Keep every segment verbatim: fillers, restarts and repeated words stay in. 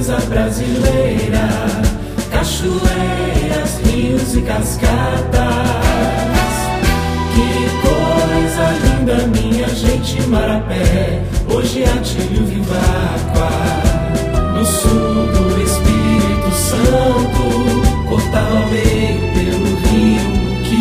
coisa brasileira, cachoeiras, rios e cascadas. Que coisa linda, minha gente, Marapé, hoje Atílio Viváqua. No sul do Espírito Santo, cortado ao meio pelo rio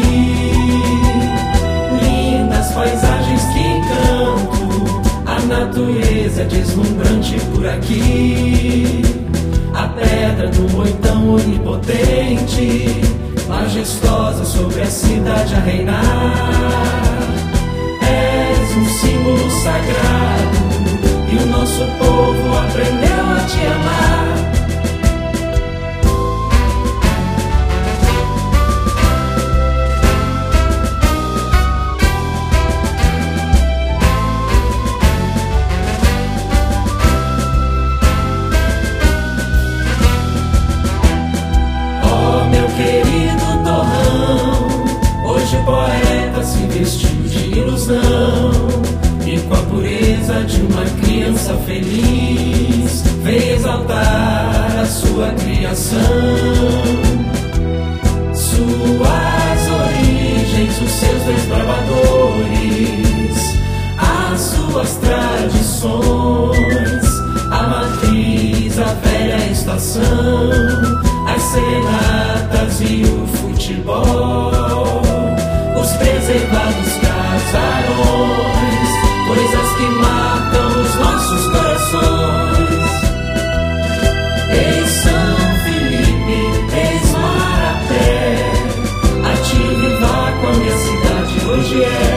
Muqui. Lindas paisagens que canto, a natureza deslumbrante por aqui. A pedra do Moitão onipotente, majestosa sobre a cidade a reinar. És um símbolo sagrado e o nosso povo aprendeu a te amar. Querido torrão, hoje o poeta se vestiu de ilusão e com a pureza de uma criança feliz veio exaltar a sua criação, suas origens, os seus desbravadores, as suas tradições, a matriz, a velha estação, as serenatas e o futebol, os preservados casarões, coisas que marcam os nossos corações. Eis São Felipe, eis Marapé, Atílio Viváqua, minha cidade hoje é.